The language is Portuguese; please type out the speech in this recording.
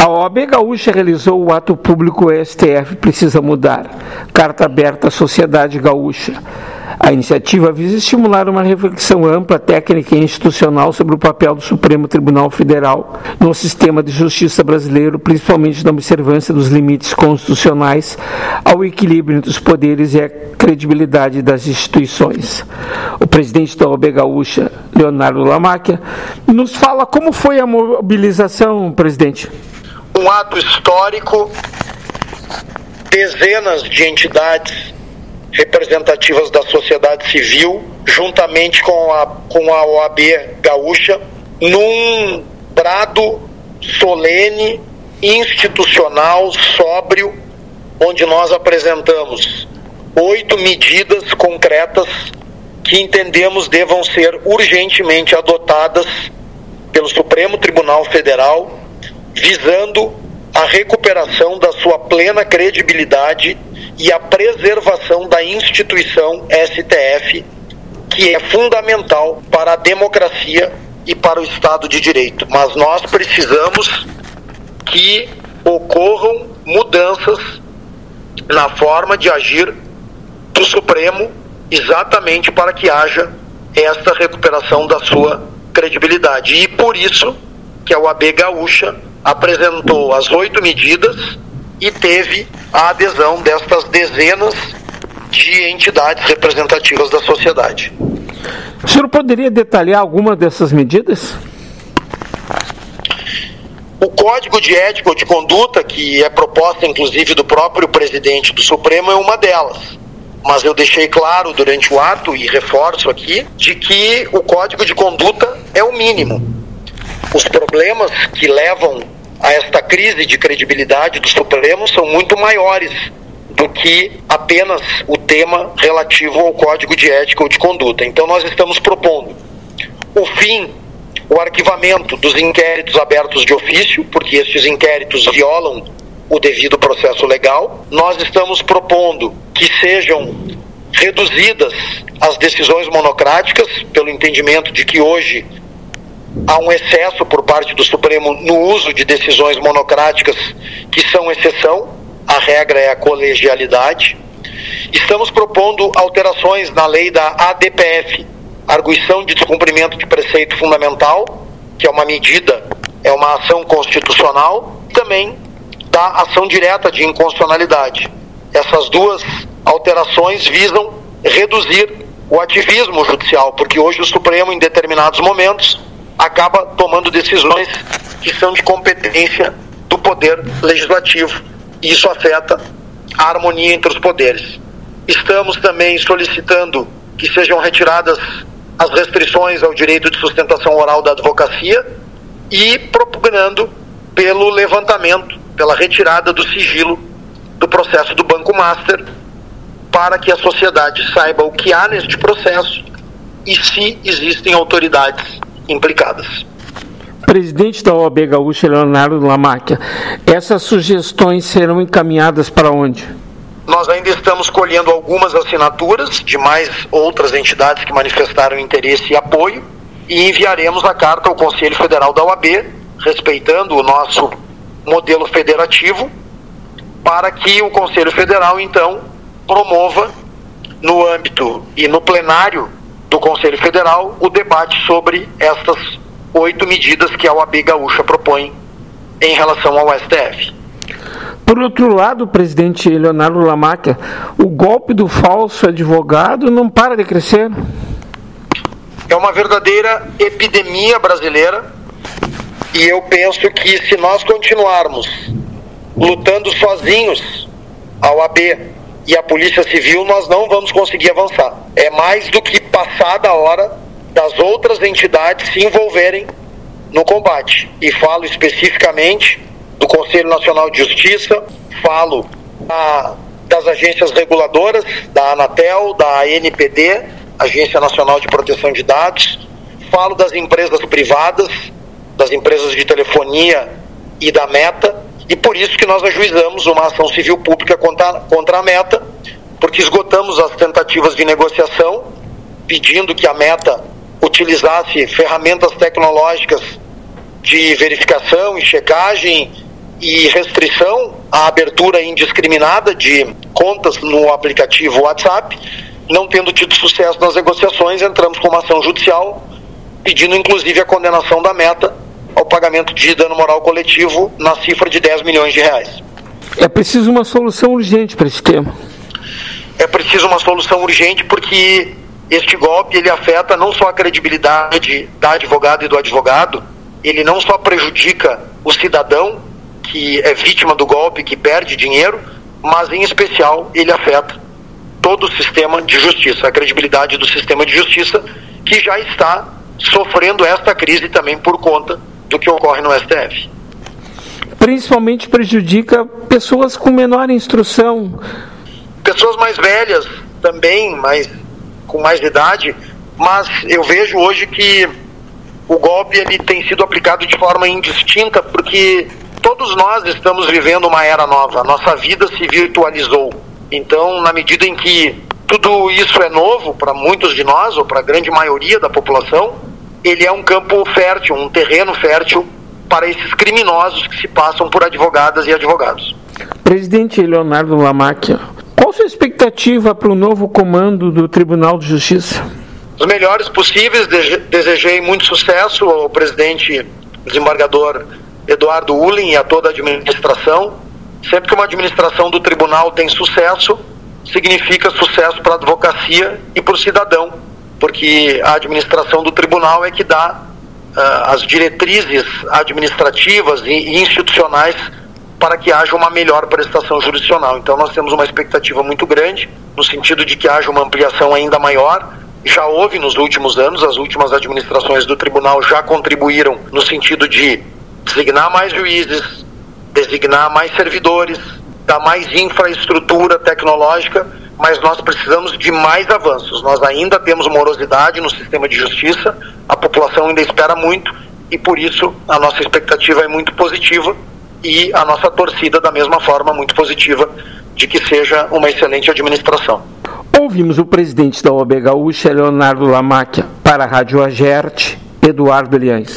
A OAB Gaúcha realizou o ato público STF Precisa Mudar, carta aberta à sociedade gaúcha. A iniciativa visa estimular uma reflexão ampla, técnica e institucional sobre o papel do Supremo Tribunal Federal no sistema de justiça brasileiro, principalmente na observância dos limites constitucionais ao equilíbrio entre os poderes e a credibilidade das instituições. O presidente da OAB Gaúcha, Leonardo Lamacchia, nos fala como foi a mobilização, presidente. Um ato histórico, dezenas de entidades representativas da sociedade civil, juntamente com a OAB Gaúcha, num brado solene, institucional, sóbrio, onde nós apresentamos 8 medidas concretas que entendemos devam ser urgentemente adotadas pelo Supremo Tribunal Federal, visando a recuperação da sua plena credibilidade e a preservação da instituição STF, que é fundamental para a democracia e para o Estado de Direito. Mas nós precisamos que ocorram mudanças na forma de agir do Supremo, exatamente para que haja esta recuperação da sua credibilidade. E por isso que a OAB Gaúcha apresentou as 8 medidas e teve a adesão destas dezenas de entidades representativas da sociedade. O senhor poderia detalhar alguma dessas medidas? O Código de Ética ou de Conduta, que é proposta inclusive do próprio presidente do Supremo, é uma delas. Mas eu deixei claro durante o ato, e reforço aqui, de que o Código de Conduta é o mínimo. Os problemas que levam a esta crise de credibilidade do Supremo são muito maiores do que apenas o tema relativo ao Código de Ética ou de Conduta. Então nós estamos propondo o arquivamento dos inquéritos abertos de ofício, porque estes inquéritos violam o devido processo legal. Nós estamos propondo que sejam reduzidas as decisões monocráticas, pelo entendimento de que hoje há um excesso por parte do Supremo no uso de decisões monocráticas que são exceção, a regra é a colegialidade. Estamos propondo alterações na lei da ADPF, Arguição de Descumprimento de Preceito Fundamental, que é uma medida, é uma ação constitucional, e também da ação direta de inconstitucionalidade. Essas duas alterações visam reduzir o ativismo judicial, porque hoje o Supremo, em determinados momentos, acaba tomando decisões que são de competência do Poder Legislativo, e isso afeta a harmonia entre os poderes. Estamos também solicitando que sejam retiradas as restrições ao direito de sustentação oral da advocacia e propugnando pelo levantamento, pela retirada do sigilo do processo do Banco Master, para que a sociedade saiba o que há neste processo e se existem autoridades implicadas. Presidente da OAB Gaúcha, Leonardo Lamacchia, essas sugestões serão encaminhadas para onde? Nós ainda estamos colhendo algumas assinaturas de mais outras entidades que manifestaram interesse e apoio, e enviaremos a carta ao Conselho Federal da OAB, respeitando o nosso modelo federativo, para que o Conselho Federal, então, promova no âmbito e no plenário do Conselho Federal o debate sobre estas 8 medidas que a OAB Gaúcha propõe em relação ao STF. Por outro lado, presidente Leonardo Lamacchia, o golpe do falso advogado não para de crescer. É uma verdadeira epidemia brasileira, e eu penso que se nós continuarmos lutando sozinhos, a OAB e a Polícia Civil, nós não vamos conseguir avançar. É mais do que passada a hora das outras entidades se envolverem no combate. E falo especificamente do Conselho Nacional de Justiça, falo das agências reguladoras, da Anatel, da ANPD, Agência Nacional de Proteção de Dados, falo das empresas privadas, das empresas de telefonia e da Meta, e por isso que nós ajuizamos uma ação civil pública contra a Meta, porque esgotamos as tentativas de negociação, pedindo que a Meta utilizasse ferramentas tecnológicas de verificação e checagem e restrição à abertura indiscriminada de contas no aplicativo WhatsApp. Não tendo tido sucesso nas negociações, entramos com uma ação judicial, pedindo inclusive a condenação da Meta ao pagamento de dano moral coletivo na cifra de 10 milhões de reais. É preciso uma solução urgente para esse tema. É preciso uma solução urgente porque este golpe ele afeta não só a credibilidade da advogada e do advogado, ele não só prejudica o cidadão que é vítima do golpe, que perde dinheiro, mas em especial ele afeta todo o sistema de justiça, a credibilidade do sistema de justiça, que já está sofrendo esta crise também por conta do que ocorre no STF. Principalmente prejudica pessoas com menor instrução. Pessoas mais velhas também, com mais idade, mas eu vejo hoje que o golpe ele tem sido aplicado de forma indistinta, porque todos nós estamos vivendo uma era nova, a nossa vida se virtualizou. Então, na medida em que tudo isso é novo para muitos de nós, ou para a grande maioria da população, ele é um campo fértil, um terreno fértil para esses criminosos que se passam por advogadas e advogados. Presidente Leonardo Lamacchia, qual a sua expectativa para o novo comando do Tribunal de Justiça? Os melhores possíveis, desejei muito sucesso ao presidente desembargador Eduardo Uhlin e a toda a administração. Sempre que uma administração do tribunal tem sucesso, significa sucesso para a advocacia e para o cidadão, porque a administração do tribunal é que dá as diretrizes administrativas e institucionais para que haja uma melhor prestação jurisdicional. Então nós temos uma expectativa muito grande, no sentido de que haja uma ampliação ainda maior. Já houve nos últimos anos, as últimas administrações do tribunal já contribuíram no sentido de designar mais juízes, designar mais servidores, dar mais infraestrutura tecnológica, mas nós precisamos de mais avanços. Nós ainda temos morosidade no sistema de justiça, a população ainda espera muito e por isso a nossa expectativa é muito positiva e a nossa torcida da mesma forma muito positiva de que seja uma excelente administração. Ouvimos o presidente da OAB Gaúcha, Leonardo Lamacchia, para a Rádio Agerte, Eduardo Eliães.